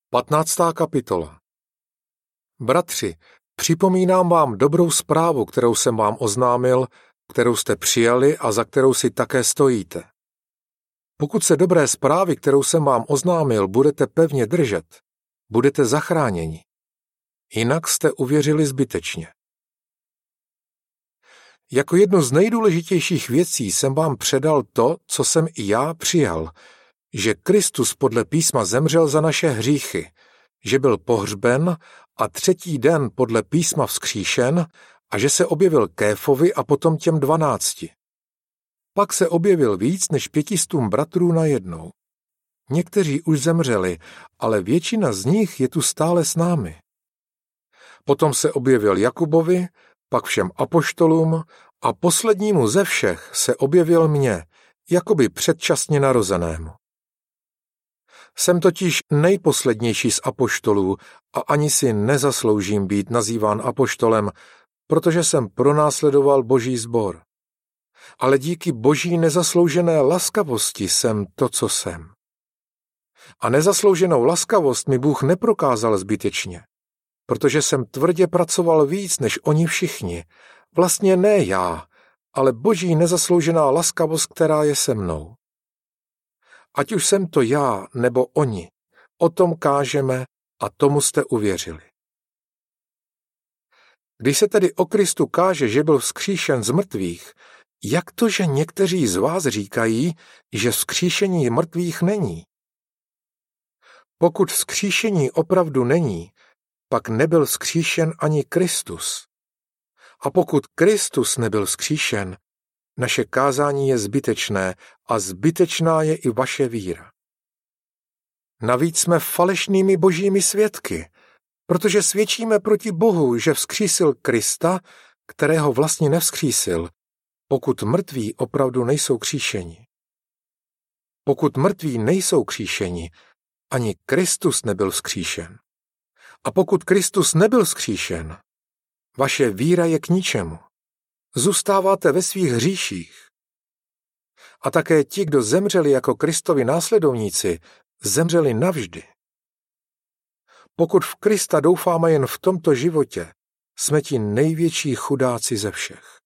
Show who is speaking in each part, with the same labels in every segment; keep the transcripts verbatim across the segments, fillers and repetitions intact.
Speaker 1: Patnáctá kapitola. Bratři, připomínám vám dobrou zprávu, kterou jsem vám oznámil, kterou jste přijali a za kterou si také stojíte. Pokud se dobré zprávy, kterou jsem vám oznámil, budete pevně držet, budete zachráněni. Jinak jste uvěřili zbytečně. Jako jednu z nejdůležitějších věcí jsem vám předal to, co jsem i já přijal, že Kristus podle písma zemřel za naše hříchy, že byl pohřben a třetí den podle písma vzkříšen a že se objevil Kéfovi a potom těm dvanácti. Pak se objevil víc než pětistům bratrů najednou. Někteří už zemřeli, ale většina z nich je tu stále s námi. Potom se objevil Jakubovi, pak všem apoštolům a poslednímu ze všech se objevil mně, jakoby předčasně narozenému. Jsem totiž nejposlednější z apoštolů a ani si nezasloužím být nazýván apoštolem, protože jsem pronásledoval Boží sbor. Ale díky Boží nezasloužené laskavosti jsem to, co jsem. A nezaslouženou laskavost mi Bůh neprokázal zbytečně, protože jsem tvrdě pracoval víc než oni všichni. Vlastně ne já, ale Boží nezasloužená laskavost, která je se mnou. Ať už jsem to já, nebo oni, o tom kážeme a tomu jste uvěřili. Když se tedy o Kristu káže, že byl vzkříšen z mrtvých, jak to, že někteří z vás říkají, že vzkříšení mrtvých není? Pokud vzkříšení opravdu není, pak nebyl vzkříšen ani Kristus. A pokud Kristus nebyl vzkříšen, naše kázání je zbytečné a zbytečná je i vaše víra. Navíc jsme falešnými božími svědky, protože svědčíme proti Bohu, že vzkřísil Krista, kterého vlastně nevzkřísil, pokud mrtví opravdu nejsou kříšeni. Pokud mrtví nejsou kříšeni, ani Kristus nebyl vzkříšen. A pokud Kristus nebyl vzkříšen, vaše víra je k ničemu. Zůstáváte ve svých hříších. A také ti, kdo zemřeli jako Kristovi následovníci, zemřeli navždy. Pokud v Krista doufáme jen v tomto životě, jsme ti největší chudáci ze všech.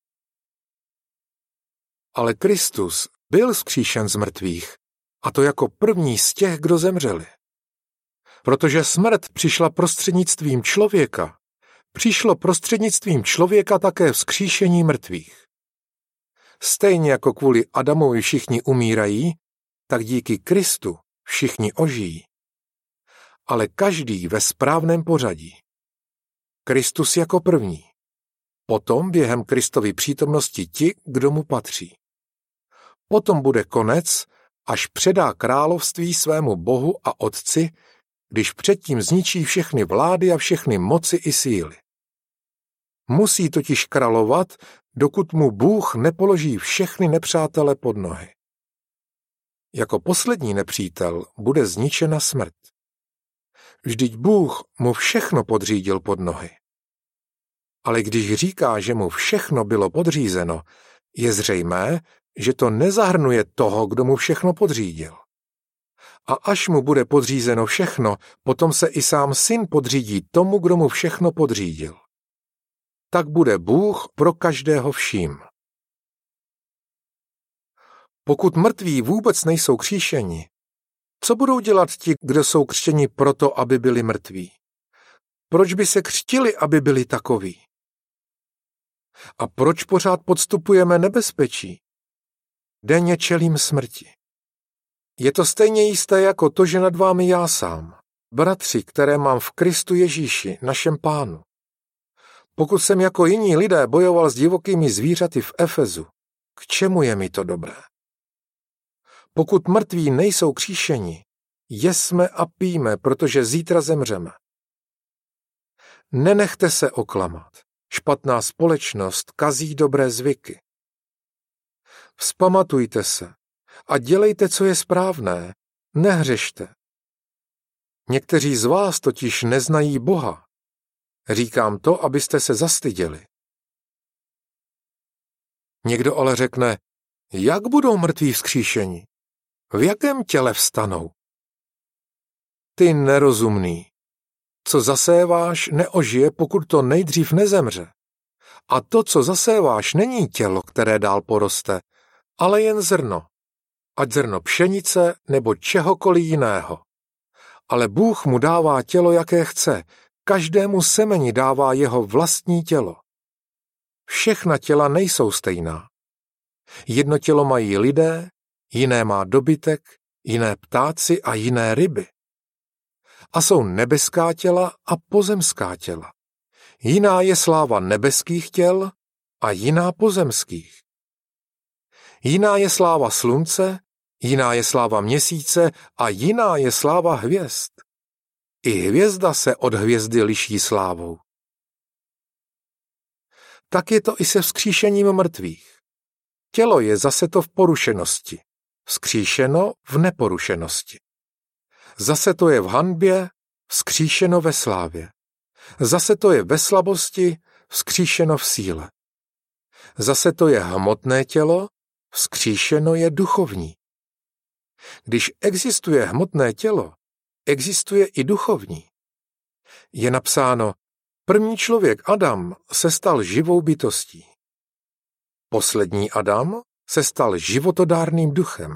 Speaker 1: Ale Kristus byl vzkříšen z mrtvých, a to jako první z těch, kdo zemřeli. Protože smrt přišla prostřednictvím člověka, přišlo prostřednictvím člověka také vzkříšení mrtvých. Stejně jako kvůli Adamovi všichni umírají, tak díky Kristu všichni ožijí. Ale každý ve správném pořadí. Kristus jako první. Potom během Kristovy přítomnosti ti, kdo mu patří. Potom bude konec, až předá království svému Bohu a Otci, když předtím zničí všechny vlády a všechny moci i síly. Musí totiž královat, dokud mu Bůh nepoloží všechny nepřátele pod nohy. Jako poslední nepřítel bude zničena smrt. Vždyť Bůh mu všechno podřídil pod nohy. Ale když říká, že mu všechno bylo podřízeno, je zřejmé, že to nezahrnuje toho, kdo mu všechno podřídil. A až mu bude podřízeno všechno, potom se i sám syn podřídí tomu, kdo mu všechno podřídil. Tak bude Bůh pro každého vším. Pokud mrtví vůbec nejsou kříšeni, co budou dělat ti, kdo jsou křtěni proto, aby byli mrtví? Proč by se křtili, aby byli takoví? A proč pořád podstupujeme nebezpečí? Denně čelím smrti. Je to stejně jisté jako to, že nad vámi já sám, bratři, které mám v Kristu Ježíši, našem Pánu. Pokud jsem jako jiní lidé bojoval s divokými zvířaty v Efezu, k čemu je mi to dobré? Pokud mrtví nejsou kříšeni, jesme a pijme, protože zítra zemřeme. Nenechte se oklamat. Špatná společnost kazí dobré zvyky. Vzpamatujte se a dělejte, co je správné. Nehřešte. Někteří z vás totiž neznají Boha. Říkám to, abyste se zastyděli. Někdo ale řekne, jak budou mrtví vzkříšeni? V jakém těle vstanou? Ty nerozumný. Co zaséváš, neožije, pokud to nejdřív nezemře. A to, co zaséváš, není tělo, které dál poroste, ale jen zrno. Ať zrno pšenice nebo čehokoliv jiného. Ale Bůh mu dává tělo, jaké chce. Každému semeni dává jeho vlastní tělo. Všechna těla nejsou stejná. Jedno tělo mají lidé, jiné má dobytek, jiné ptáci a jiné ryby. A jsou nebeská těla a pozemská těla. Jiná je sláva nebeských těl a jiná pozemských. Jiná je sláva slunce, jiná je sláva měsíce a jiná je sláva hvězd. I hvězda se od hvězdy liší slávou. Tak je to i se vzkříšením mrtvých. Tělo je zase to v porušenosti, vzkříšeno v neporušenosti. Zase to je v hanbě, vzkříšeno ve slávě. Zase to je ve slabosti, vzkříšeno v síle. Zase to je hmotné tělo, vzkříšeno je duchovní. Když existuje hmotné tělo, existuje i duchovní. Je napsáno, první člověk Adam se stal živou bytostí. Poslední Adam se stal životodárným duchem.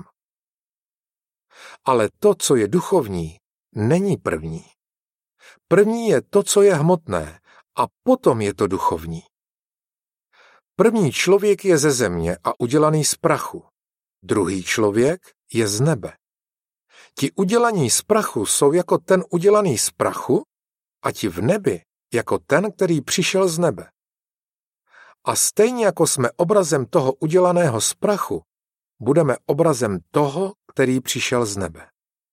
Speaker 1: Ale to, co je duchovní, není první. První je to, co je hmotné, a potom je to duchovní. První člověk je ze země a udělaný z prachu. Druhý člověk je z nebe. Ti udělaní z prachu jsou jako ten udělaný z prachu a ti v nebi jako ten, který přišel z nebe. A stejně jako jsme obrazem toho udělaného z prachu, budeme obrazem toho, který přišel z nebe.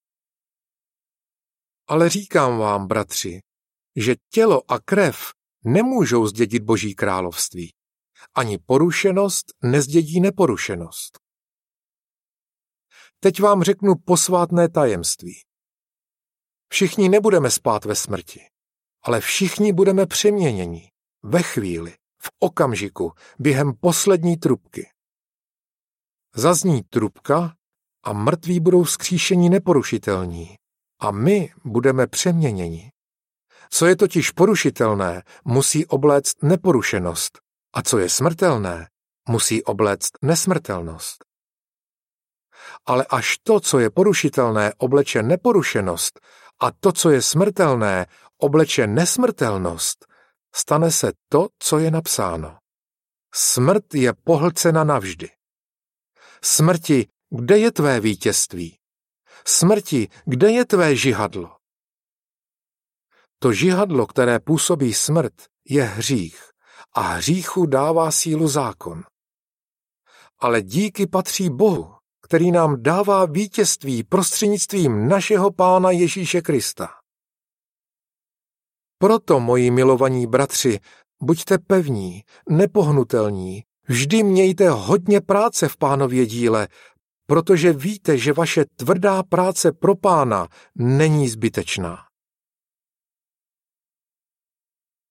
Speaker 1: Ale říkám vám, bratři, že tělo a krev nemůžou zdědit Boží království. Ani porušenost nezdědí neporušenost. Teď vám řeknu posvátné tajemství. Všichni nebudeme spát ve smrti, ale všichni budeme přeměněni ve chvíli, v okamžiku, během poslední trubky. Zazní trubka a mrtví budou vzkříšeni neporušitelní a my budeme přeměněni. Co je totiž porušitelné, musí obléct neporušenost a co je smrtelné, musí obléct nesmrtelnost. Ale až to, co je porušitelné, obleče neporušenost a to, co je smrtelné, obleče nesmrtelnost, stane se to, co je napsáno. Smrt je pohlcena navždy. Smrti, kde je tvé vítězství? Smrti, kde je tvé žihadlo? To žihadlo, které působí smrt, je hřích a hříchu dává sílu zákon. Ale díky patří Bohu, který nám dává vítězství prostřednictvím našeho Pána Ježíše Krista. Proto, moji milovaní bratři, buďte pevní, nepohnutelní, vždy mějte hodně práce v Pánově díle, protože víte, že vaše tvrdá práce pro Pána není zbytečná.